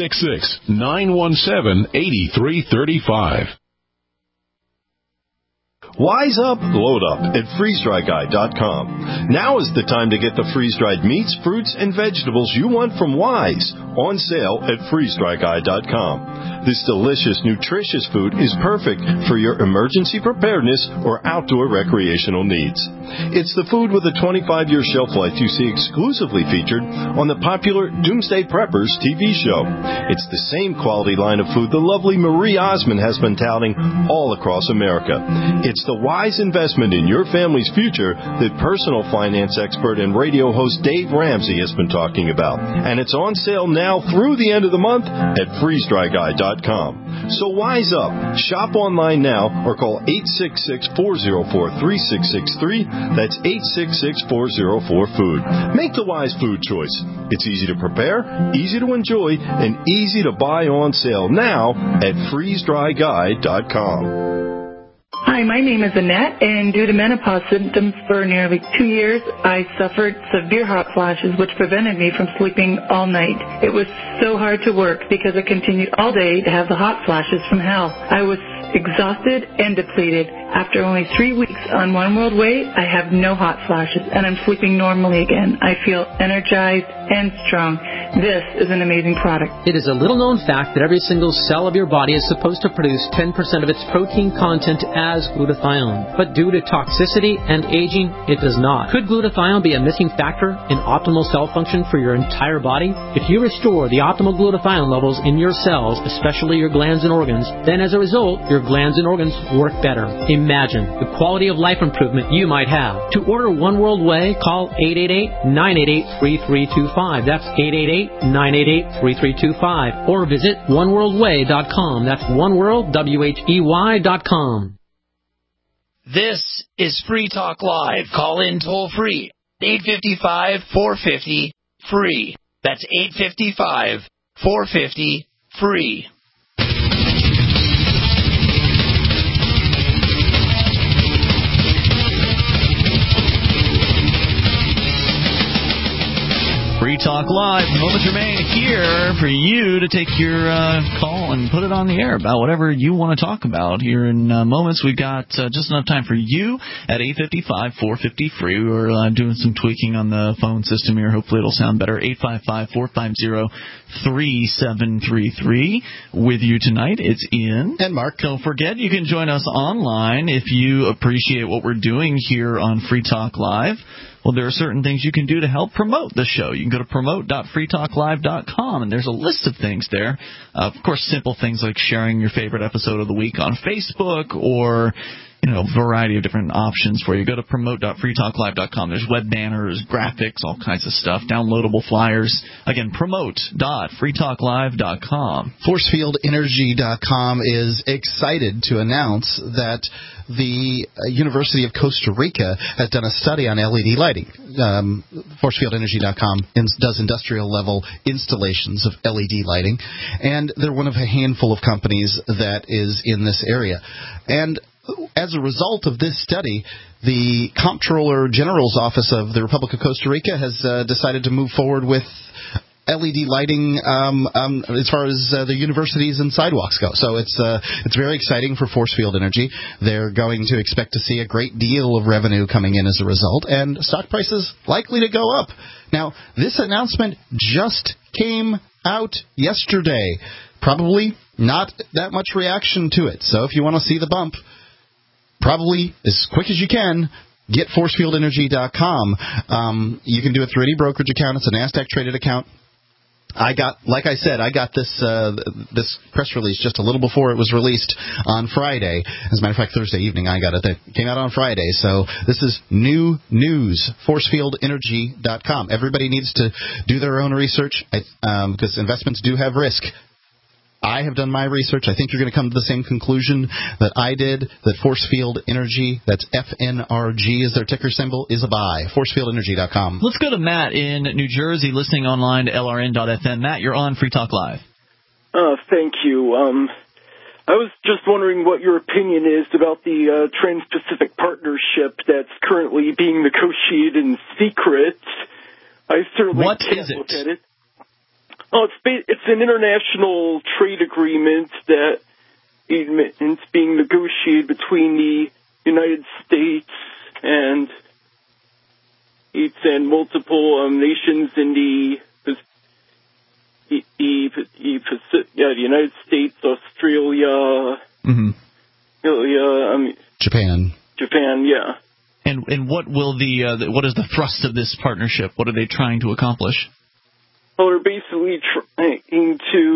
866-917-8335. Wise up, load up at freezedryguy.com. Now is the time to get the freeze-dried meats, fruits, and vegetables you want from Wise on sale at freezedryguy.com. This delicious, nutritious food is perfect for your emergency preparedness or outdoor recreational needs. It's the food with a 25-year shelf life you see exclusively featured on the popular Doomsday Preppers TV show. It's the same quality line of food the lovely Marie Osmond has been touting all across America. It's the wise investment in your family's future that personal finance expert and radio host Dave Ramsey has been talking about. And it's on sale now through the end of the month at freezedryguy.com. So wise up. Shop online now or call 866-404-3663. That's 866-404-FOOD. Make the wise food choice. It's easy to prepare, easy to enjoy, and easy to buy on sale now at freezedryguy.com. Hi, my name is Annette, and due to menopause symptoms for nearly 2 years, I suffered severe hot flashes, which prevented me from sleeping all night. It was so hard to work because I continued all day to have the hot flashes from hell. I was exhausted and depleted. After only 3 weeks on One World Way, I have no hot flashes, and I'm sleeping normally again. I feel energized and strong. This is an amazing product. It is a little-known fact that every single cell of your body is supposed to produce 10% of its protein content as glutathione. But due to toxicity and aging, it does not. Could glutathione be a missing factor in optimal cell function for your entire body? If you restore the optimal glutathione levels in your cells, especially your glands and organs, then as a result, your glands and organs work better. Imagine the quality of life improvement you might have. To order One World Way, call 888-988-3325. That's 888-988-3325. Or visit oneworldway.com. That's oneworld.com. This is Free Talk Live. Call in toll free. 855-450-FREE. That's 855-450-FREE. Free Talk Live. Moments remain here for you to take your call and put it on the air about whatever you want to talk about. Here in moments, we've got just enough time for you at 855-450-FREE. We're doing some tweaking on the phone system here. Hopefully it'll sound better. 855-450-3733. With you tonight, it's Ian. And Mark. Don't forget, you can join us online if you appreciate what we're doing here on Free Talk Live. Well, there are certain things you can do to help promote the show. You can go to promote.freetalklive.com, and there's a list of things there. Of course, simple things like sharing your favorite episode of the week on Facebook or, a variety of different options for you. Go to promote.freetalklive.com. There's web banners, graphics, all kinds of stuff, downloadable flyers. Again, promote.freetalklive.com. ForcefieldEnergy.com is excited to announce that the University of Costa Rica has done a study on LED lighting. ForcefieldEnergy.com does industrial-level installations of LED lighting, and they're one of a handful of companies that is in this area. And as a result of this study, the Comptroller General's Office of the Republic of Costa Rica has decided to move forward with LED lighting as far as the universities and sidewalks go. So it's very exciting for Forcefield Energy. They're going to expect to see a great deal of revenue coming in as a result, and stock prices likely to go up. Now, this announcement just came out yesterday. Probably not that much reaction to it. So if you want to see the bump, probably as quick as you can, get ForcefieldEnergy.com. You can do it through any brokerage account. It's a NASDAQ-traded account. I got this this press release just a little before it was released on Friday. As a matter of fact, Thursday evening I got it. It came out on Friday. So this is new news, ForcefieldEnergy.com. Everybody needs to do their own research because investments do have risk. I have done my research. I think you're going to come to the same conclusion that I did, that Forcefield Energy, that's FNRG is their ticker symbol, is a buy. ForcefieldEnergy.com. Let's go to Matt in New Jersey, listening online to LRN.FM. Matt, you're on Free Talk Live. Thank you. I was just wondering what your opinion is about the Trans-Pacific Partnership that's currently being negotiated in secret. I certainly can't look at it. Oh, it's an international trade agreement that it's being negotiated between the United States and multiple nations in the United States, Australia, Japan. Japan, yeah. And what will what is the thrust of this partnership? What are they trying to accomplish? Well, they're basically trying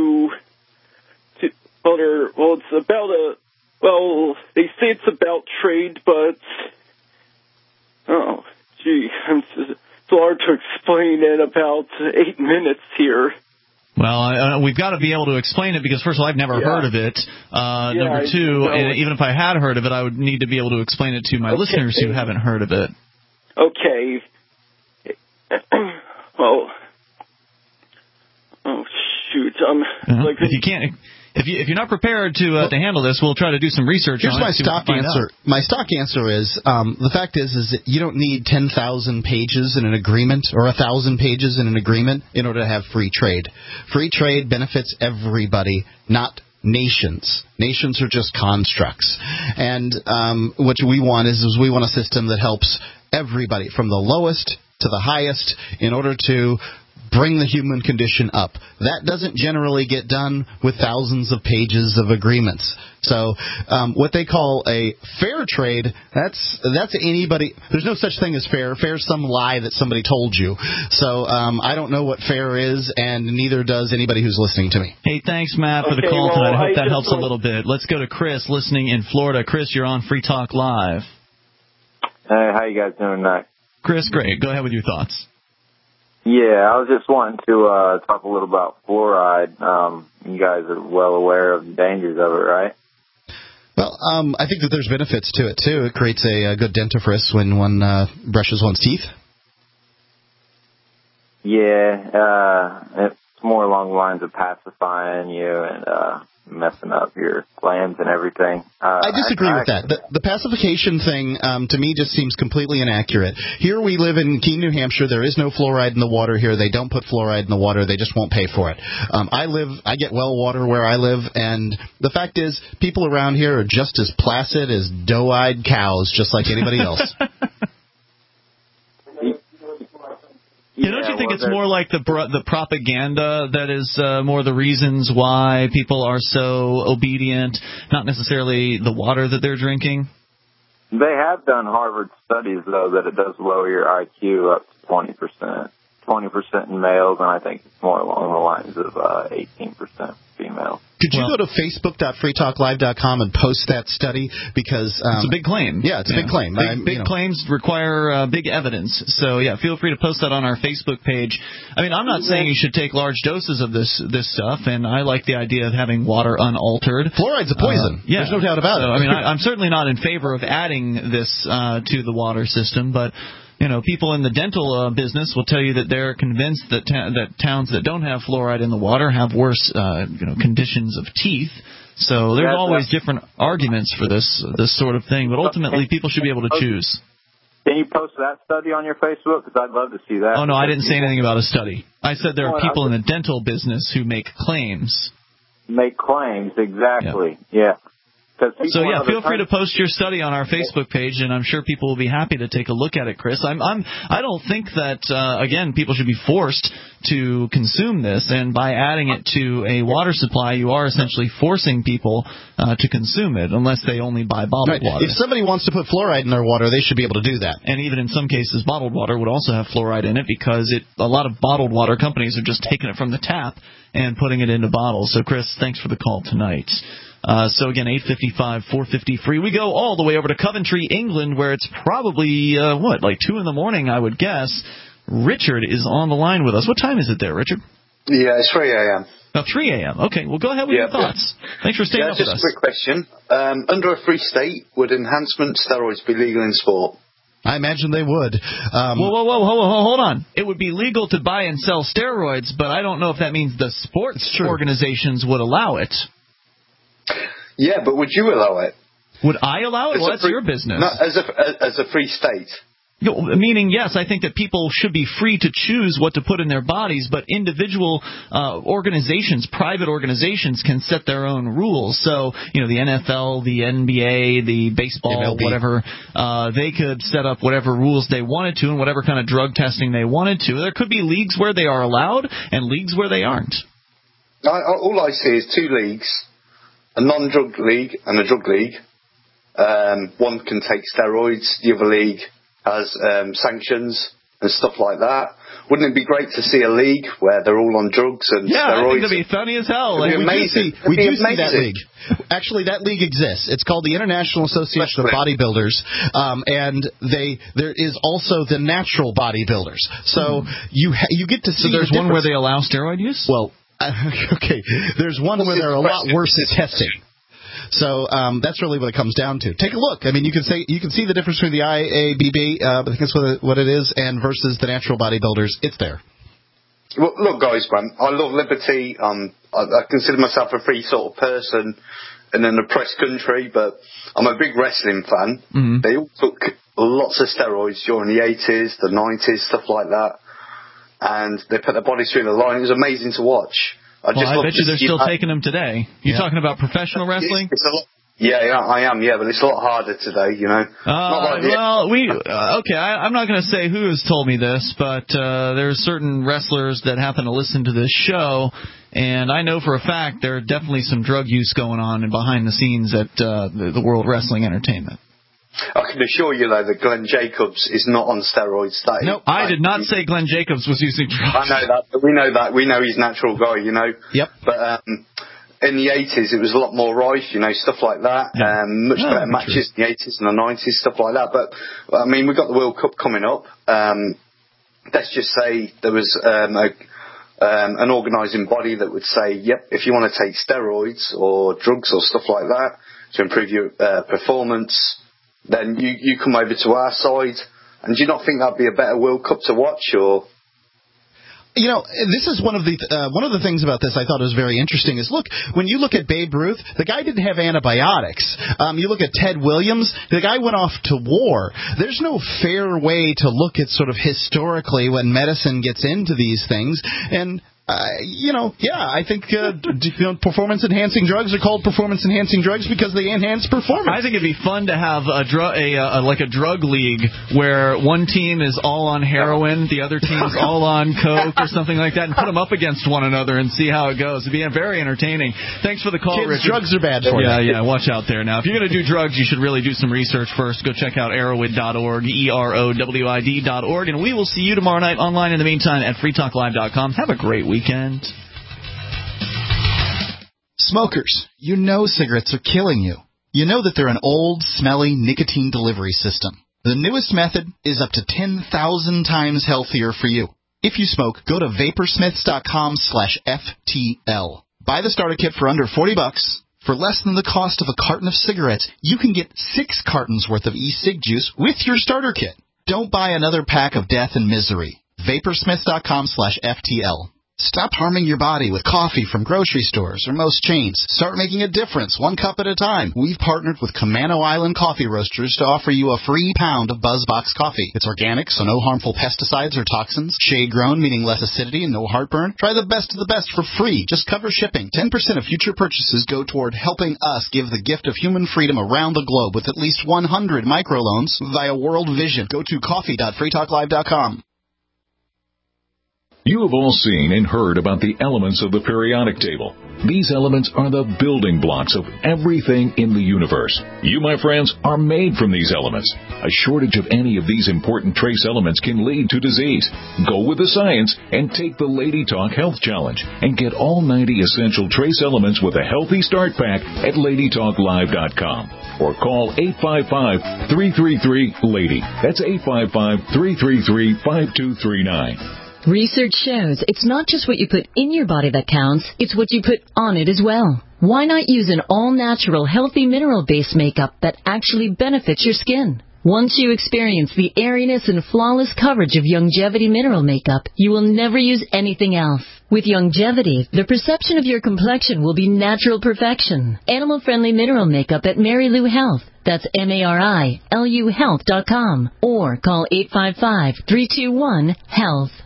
they say it's about trade, but it's hard to explain in about 8 minutes here. Well, we've got to be able to explain it because, first of all, I've never heard of it. Number two, even if I had heard of it, I would need to be able to explain it to my listeners who haven't heard of it. Okay. Well, oh shoot! If you're not prepared to handle this, we'll try to do some research. Here's on my it, stock answer. My stock answer is the fact is that you don't need 10,000 pages in an agreement or 1,000 pages in an agreement in order to have free trade. Free trade benefits everybody, not nations. Nations are just constructs. And what we want is we want a system that helps everybody from the lowest to the highest in order to bring the human condition up. That doesn't generally get done with thousands of pages of agreements. So what they call a fair trade, that's anybody. There's no such thing as fair. Fair is some lie that somebody told you. So I don't know what fair is, and neither does anybody who's listening to me. Hey, thanks, Matt, for the call tonight. I hope that helps a little bit. Let's go to Chris, listening in Florida. Chris, you're on Free Talk Live. Hey, how you guys doing tonight? Chris, great. Go ahead with your thoughts. Yeah, I was just wanting to talk a little about fluoride. You guys are well aware of the dangers of it, right? Well, I think that there's benefits to it, too. It creates a good dentifrice when one brushes one's teeth. Yeah, it's more along the lines of pacifying you and messing up your glands and everything. I disagree with that. The pacification thing, to me, just seems completely inaccurate. Here we live in Keene, New Hampshire. There is no fluoride in the water here. They don't put fluoride in the water. They just won't pay for it. I get well water where I live, and the fact is, people around here are just as placid as doe-eyed cows, just like anybody else. Don't you think it's more like the propaganda that is more the reasons why people are so obedient, not necessarily the water that they're drinking? They have done Harvard studies, though, that it does lower your IQ up to 20%. 20% in males, and I think it's more along the lines of 18% females. Could you go to facebook.freetalklive.com and post that study? Because it's a big claim. Yeah, it's a big claim. Big claims require big evidence. So, yeah, feel free to post that on our Facebook page. I mean, I'm not saying you should take large doses of this stuff, and I like the idea of having water unaltered. Fluoride's a poison. There's no doubt about it. I mean, I'm certainly not in favor of adding this to the water system, but people in the dental business will tell you that they're convinced that towns that don't have fluoride in the water have worse, conditions of teeth. So there's always different arguments for this sort of thing. But ultimately, people should be able to choose. Can you post that study on your Facebook? Because I'd love to see that. Oh, no, I didn't say anything about a study. I said there are people in the dental business who make claims. Make claims, exactly. Yeah. So, yeah, feel free to post your study on our Facebook page, and I'm sure people will be happy to take a look at it, Chris. I don't think that, again, people should be forced to consume this, and by adding it to a water supply, you are essentially forcing people to consume it, unless they only buy bottled water. If somebody wants to put fluoride in their water, they should be able to do that. And even in some cases, bottled water would also have fluoride in it, because a lot of bottled water companies are just taking it from the tap and putting it into bottles. So, Chris, thanks for the call tonight. So, again, 855-450-FREE. We go all the way over to Coventry, England, where it's probably, 2 in the morning, I would guess. Richard is on the line with us. What time is it there, Richard? Yeah, it's 3 a.m. Now, 3 a.m. Okay, well, go ahead with your thoughts. Thanks for staying up with us. Just a quick question. Under a free state, would enhancement steroids be legal in sport? I imagine they would. Whoa, hold on. It would be legal to buy and sell steroids, but I don't know if that means the sports organizations would allow it. Yeah, but would you allow it? Would I allow it? Well, that's your business. No, as a free state. Meaning, yes, I think that people should be free to choose what to put in their bodies, but individual organizations, private organizations, can set their own rules. So, the NFL, the NBA, the baseball, MLB, whatever, they could set up whatever rules they wanted to and whatever kind of drug testing they wanted to. There could be leagues where they are allowed and leagues where they aren't. All I see is 2 leagues, a non-drug league and a drug league. One can take steroids, the other league has sanctions and stuff like that. Wouldn't it be great to see a league where they're all on drugs and steroids? Yeah, I think that'd be funny as hell. It'd be amazing. We do see that league. Actually, that league exists. It's called the International Association of Bodybuilders, and there is also the natural bodybuilders. So you get to see. So there's one where they allow steroid use? Well, okay. There's one where they're a lot worse at testing. So that's really what it comes down to. Take a look. I mean, you can see the difference between the IABB, I think that's what it is, and versus the natural bodybuilders. It's there. Well, look, guys, man, I love liberty. I consider myself a free sort of person in an oppressed country, but I'm a big wrestling fan. Mm-hmm. They all took lots of steroids during the 80s, the 90s, stuff like that, and they put their bodies through the line. It was amazing to watch. I bet you they're still taking them today. You're talking about professional wrestling? It's a lot, yeah, I am, but it's a lot harder today, I'm not going to say who has told me this, but there's certain wrestlers that happen to listen to this show, and I know for a fact there are definitely some drug use going on behind the scenes at the World Wrestling Entertainment. I can assure you, though, that Glenn Jacobs is not on steroids. No, I did not say Glenn Jacobs was using drugs. I know that. We know that. We know he's a natural guy, Yep. But in the 80s, it was a lot more rife, stuff like that. Yeah. Much better matches in the 80s and the 90s, stuff like that. But, I mean, we've got the World Cup coming up. Let's just say there was an organising body that would say, yep, if you want to take steroids or drugs or stuff like that to improve your performance, then you come over to our side. And do you not think that'd be a better World Cup to watch? Or this is one of the things about this I thought was very interesting is, look, when you look at Babe Ruth, the guy didn't have antibiotics. You look at Ted Williams, the guy went off to war. There's no fair way to look at sort of historically when medicine gets into these things. And I think performance-enhancing drugs are called performance-enhancing drugs because they enhance performance. I think it'd be fun to have a drug league where one team is all on heroin, the other team's all on coke or something like that, and put them up against one another and see how it goes. It'd be very entertaining. Thanks for the call, Kids, Richard. drugs are bad for you. Yeah, watch out there. Now, if you're going to do drugs, you should really do some research first. Go check out Erowid.org, EROWID.org, and we will see you tomorrow night online in the meantime at freetalklive.com. Have a great weekend. Smokers, cigarettes are killing you. You know that they're an old, smelly nicotine delivery system. The newest method is up to 10,000 times healthier for you. If you smoke, go to vaporsmiths.com/FTL. Buy the starter kit for under $40. For less than the cost of a carton of cigarettes, you can get 6 cartons worth of e-cig juice with your starter kit. Don't buy another pack of death and misery. Vaporsmiths.com/FTL. Stop harming your body with coffee from grocery stores or most chains. Start making a difference, 1 cup at a time. We've partnered with Camano Island Coffee Roasters to offer you a free pound of BuzzBox coffee. It's organic, so no harmful pesticides or toxins. Shade-grown, meaning less acidity and no heartburn. Try the best of the best for free. Just cover shipping. 10% of future purchases go toward helping us give the gift of human freedom around the globe with at least 100 microloans via World Vision. Go to coffee.freetalklive.com. You have all seen and heard about the elements of the periodic table. These elements are the building blocks of everything in the universe. You, my friends, are made from these elements. A shortage of any of these important trace elements can lead to disease. Go with the science and take the Lady Talk Health Challenge and get all 90 essential trace elements with a healthy start pack at LadyTalkLive.com or call 855-333-LADY. That's 855-333-5239. Research shows it's not just what you put in your body that counts, it's what you put on it as well. Why not use an all-natural, healthy mineral-based makeup that actually benefits your skin? Once you experience the airiness and flawless coverage of Youngevity mineral makeup, you will never use anything else. With Youngevity, the perception of your complexion will be natural perfection. Animal-friendly mineral makeup at Mary Lou Health. That's MARILU Health.com or call 855-321-HEALTH.